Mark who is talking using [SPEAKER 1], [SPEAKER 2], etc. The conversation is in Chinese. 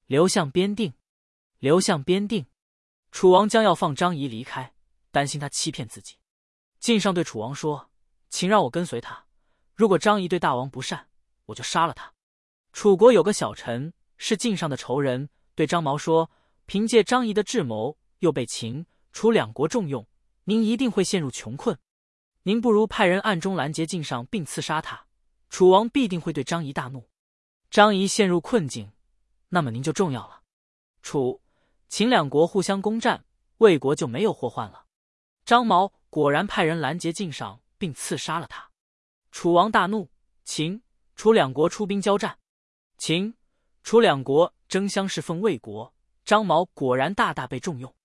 [SPEAKER 1] 刘向边定，刘向边定。楚王将要放张仪离开，担心他欺骗自己。晋上对楚王说：“请让我跟随他，如果张仪对大王不善，我就杀了他。”楚国有个小臣是晋上的仇人，对张毛说：“凭借张仪的智谋，又被秦、楚两国重用，您一定会陷入穷困。您不如派人暗中拦截晋上，并刺杀他，楚王必定会对张仪大怒。张仪陷入困境，那么您就重要了。楚、秦两国互相攻占，魏国就没有祸患了。”张毛果然派人拦截晋上，并刺杀了他。楚王大怒，秦、楚两国出兵交战。秦、楚两国争相侍奉魏国，张毛果然大大被重用。